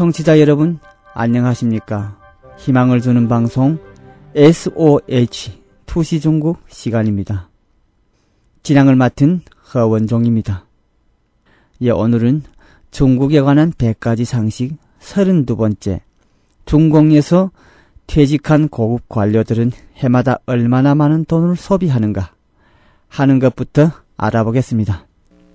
청취자 여러분, 안녕하십니까? 희망을 주는 방송 SOH 투시중국 시간입니다. 진행을 맡은 허원종입니다. 오늘은 중국에 관한 100가지 상식 32번째, 중공에서 퇴직한 고급 관료들은 해마다 얼마나 많은 돈을 소비하는가 하는 것부터 알아보겠습니다.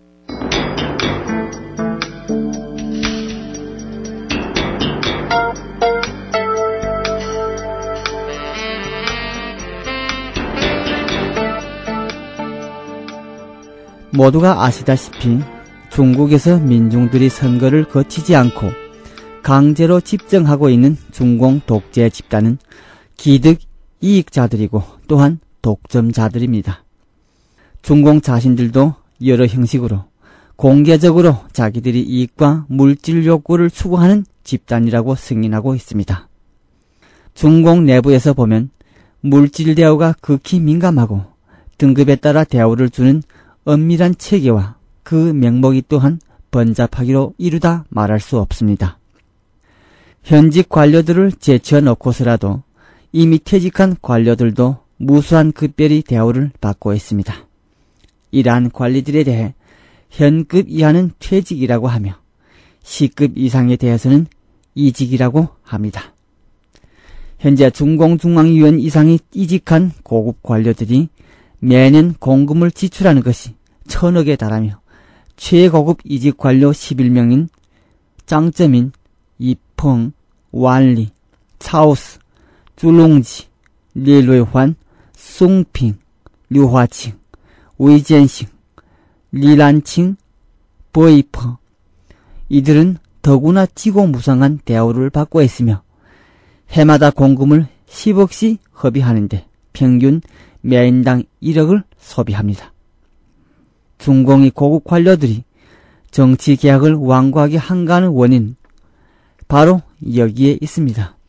모두가 아시다시피 중국에서 민중들이 선거를 거치지 않고 강제로 집정하고 있는 중공 독재 집단은 기득 이익자들이고 또한 독점자들입니다. 중공 자신들도 여러 형식으로 공개적으로 자기들이 이익과 물질 욕구를 추구하는 집단이라고 승인하고 있습니다. 중공 내부에서 보면 물질 대우가 극히 민감하고 등급에 따라 대우를 주는 엄밀한 체계와 그 명목이 또한 번잡하기로 이루다 말할 수 없습니다. 현직 관료들을 제쳐 놓고서라도 이미 퇴직한 관료들도 무수한 급별히 대우를 받고 있습니다. 이러한 관리들에 대해 현급 이하는 퇴직이라고 하며 시급 이상에 대해서는 이직이라고 합니다. 현재 중공중앙위원 이상이 이직한 고급 관료들이 매년 공금을 지출하는 것이 1000억에 달하며 최고급 이직 관료 11명인 장쩌민, 이펑, 완리, 차오스, 쭈롱지, 리루이환, 송핑, 류화칭, 위젠싱, 리란칭, 버이퍼, 이들은 더구나 지고무상한 대우를 받고 있으며 해마다 공금을 10억씩 허비하는데 평균 매인당 1억을 소비합니다. 중공의 고급 관료들이 정치 개혁을 완고하게 한가하는 원인 바로 여기에 있습니다.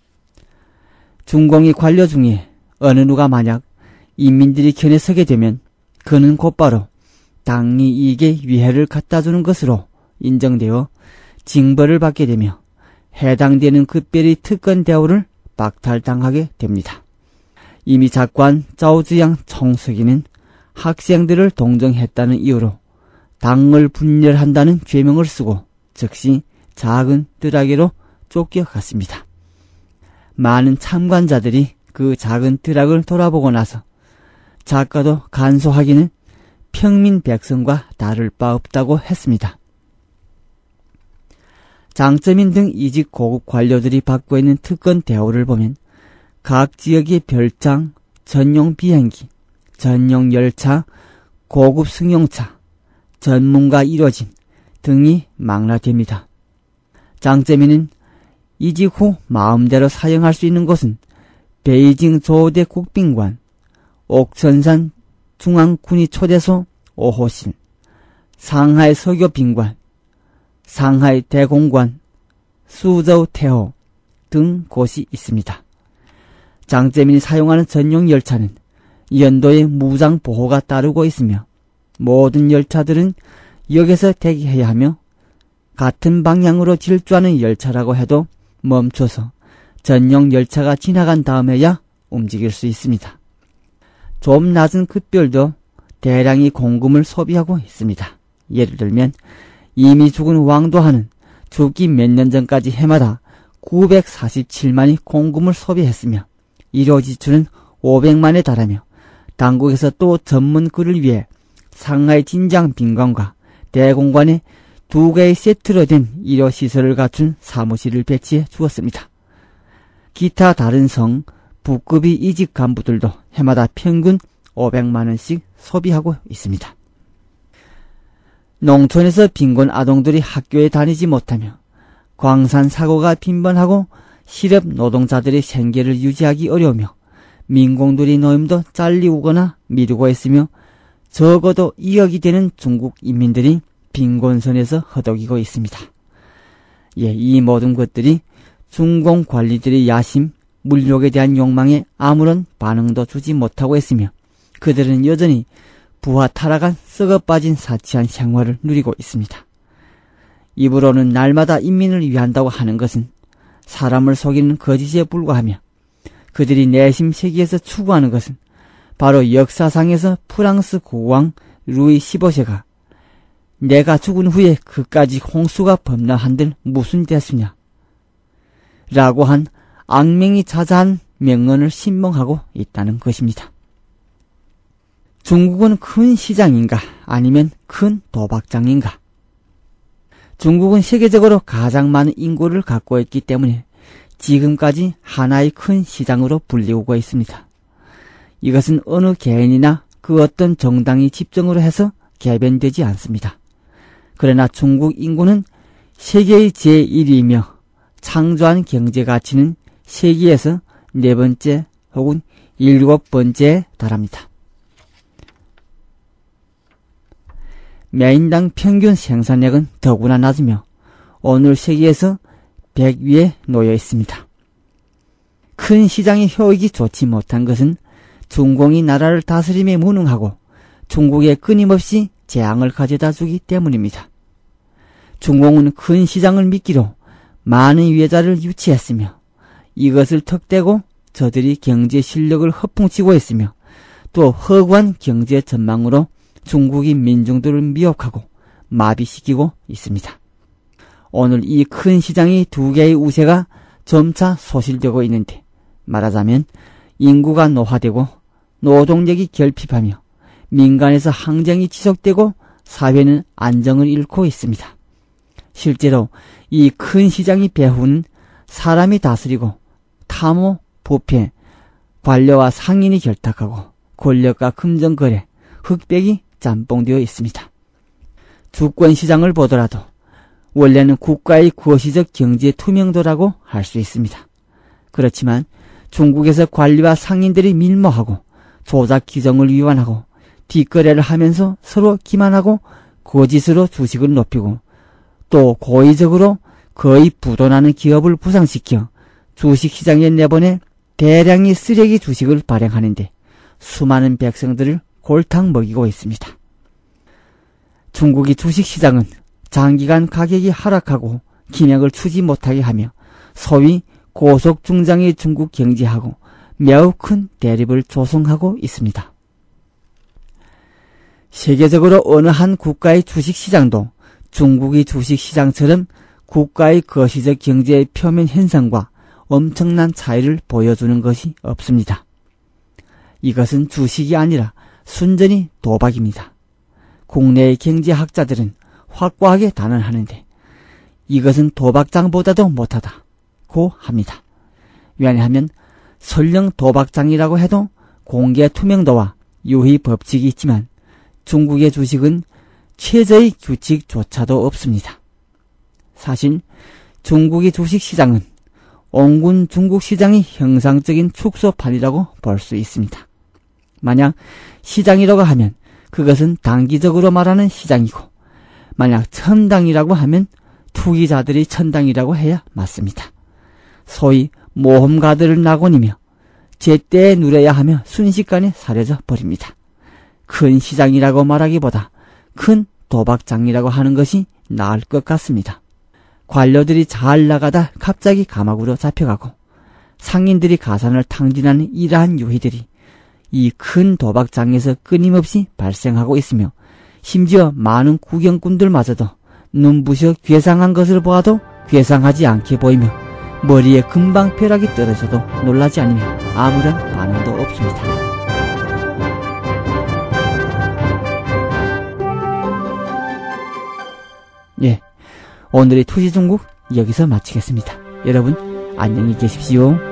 중공의 관료 중에 어느 누가 만약 인민들이 견해 서게 되면 그는 곧바로 당리 이익에 위해를 갖다주는 것으로 인정되어 징벌을 받게 되며 해당되는 급별히 특권 대우를 박탈당하게 됩니다. 이미 작관 짜오즈양 총서기는 학생들을 동정했다는 이유로 당을 분열한다는 죄명을 쓰고 즉시 작은 뜰하게로 쫓겨갔습니다. 많은 참관자들이 그 작은 뜰학을 돌아보고 나서 작가도 간소하기는 평민 백성과 다를 바 없다고 했습니다. 장쩌민 등 이직 고급 관료들이 받고 있는 특권 대우를 보면 각 지역의 별장, 전용 비행기, 전용 열차, 고급 승용차, 전문가 1호진 등이 망라됩니다. 장쩌민은 이직 후 마음대로 사용할 수 있는 곳은 베이징 조대 국빈관, 옥천산 중앙군의초대소 5호실, 상하이 서교빈관, 상하이 대공관, 수저우 태호 등 곳이 있습니다. 장쩌민이 사용하는 전용 열차는 연도에 무장 보호가 따르고 있으며 모든 열차들은 역에서 대기해야 하며 같은 방향으로 질주하는 열차라고 해도 멈춰서 전용 열차가 지나간 다음에야 움직일 수 있습니다. 좀 낮은 급별도 대량의 공금을 소비하고 있습니다. 예를 들면 이미 죽은 왕도하는 죽기 몇 년 전까지 해마다 947만이 공금을 소비했으며 일호 지출은 500만에 달하며 당국에서 또 전문 글을 위해 상하이 진장 빈관과 대공관에 2개의 세트로 된 일호 시설을 갖춘 사무실을 배치해 주었습니다. 기타 다른 성, 부급의 이직 간부들도 해마다 평균 500만원씩 소비하고 있습니다. 농촌에서 빈곤 아동들이 학교에 다니지 못하며 광산 사고가 빈번하고 실업 노동자들의 생계를 유지하기 어려우며 민공들이 노임도 잘리우거나 미루고 있으며 적어도 2억이 되는 중국 인민들이 빈곤선에서 허덕이고 있습니다. 이 모든 것들이 중공 관리들의 야심, 물욕에 대한 욕망에 아무런 반응도 주지 못하고 있으며 그들은 여전히 부하 타락한 썩어빠진 사치한 생활을 누리고 있습니다. 입으로는 날마다 인민을 위한다고 하는 것은 사람을 속이는 거짓에 불과하며, 그들이 내심 세계에서 추구하는 것은 바로 역사상에서 프랑스 국왕 루이 15세가 내가 죽은 후에 그까지 홍수가 범람한들 무슨 대수냐 라고 한 악명이 자자한 명언을 신봉하고 있다는 것입니다. 중국은 큰 시장인가 아니면 큰 도박장인가? 중국은 세계적으로 가장 많은 인구를 갖고 있기 때문에 지금까지 하나의 큰 시장으로 불리우고 있습니다. 이것은 어느 개인이나 그 어떤 정당이 집정으로 해서 개변되지 않습니다. 그러나 중국 인구는 세계의 제1위이며 창조한 경제 가치는 세계에서 4번째 혹은 7번째에 달합니다. 매인당 평균 생산량은 더구나 낮으며 오늘 세계에서 100위에 놓여 있습니다. 큰 시장의 효익이 좋지 못한 것은 중공이 나라를 다스림에 무능하고 중국에 끊임없이 재앙을 가져다 주기 때문입니다. 중공은 큰 시장을 미끼로 많은 유해자를 유치했으며 이것을 턱대고 저들이 경제 실력을 허풍치고 있으며 또 허구한 경제 전망으로 중국이 민중들을 미혹하고 마비시키고 있습니다. 오늘 이 큰 시장의 두 개의 우세가 점차 소실되고 있는데, 말하자면 인구가 노화되고 노동력이 결핍하며 민간에서 항쟁이 지속되고 사회는 안정을 잃고 있습니다. 실제로 이 큰 시장의 배후는 사람이 다스리고 탐호, 부패, 관료와 상인이 결탁하고 권력과 금전거래, 흑백이 짬뽕되어 있습니다. 주권시장을 보더라도 원래는 국가의 거시적 경제 투명도라고 할 수 있습니다. 그렇지만 중국에서 관리와 상인들이 밀모하고 조작 규정을 위반하고 뒷거래를 하면서 서로 기만하고 거짓으로 주식을 높이고 또 고의적으로 거의 부도나는 기업을 부상시켜 주식시장에 내보내 대량의 쓰레기 주식을 발행하는데 수많은 백성들을 골탕 먹이고 있습니다. 중국의 주식시장은 장기간 가격이 하락하고 기능을 추지 못하게 하며 소위 고속중장의 중국 경제하고 매우 큰 대립을 조성하고 있습니다. 세계적으로 어느 한 국가의 주식시장도 중국의 주식시장처럼 국가의 거시적 경제의 표면 현상과 엄청난 차이를 보여주는 것이 없습니다. 이것은 주식이 아니라 순전히 도박입니다. 국내의 경제학자들은 확고하게 단언하는데 이것은 도박장보다도 못하다고 합니다. 왜냐하면 설령 도박장이라고 해도 공개 투명도와 유희 법칙이 있지만 중국의 주식은 최저의 규칙조차도 없습니다. 사실 중국의 주식시장은 온군 중국 시장의 형상적인 축소판이라고 볼 수 있습니다. 만약 시장이라고 하면 그것은 단기적으로 말하는 시장이고 만약 천당이라고 하면 투기자들이 천당이라고 해야 맞습니다. 소위 모험가들을 낙원이며 제때에 누려야 하며 순식간에 사라져 버립니다. 큰 시장이라고 말하기보다 큰 도박장이라고 하는 것이 나을 것 같습니다. 관료들이 잘 나가다 갑자기 감옥으로 잡혀가고 상인들이 가산을 탕진하는 이러한 유희들이 이 큰 도박장에서 끊임없이 발생하고 있으며 심지어 많은 구경꾼들마저도 눈부셔 괴상한 것을 보아도 괴상하지 않게 보이며 머리에 금방 벼락이 떨어져도 놀라지 않으며 아무런 반응도 없습니다. 예, 오늘의 투시중국 여기서 마치겠습니다. 여러분 안녕히 계십시오.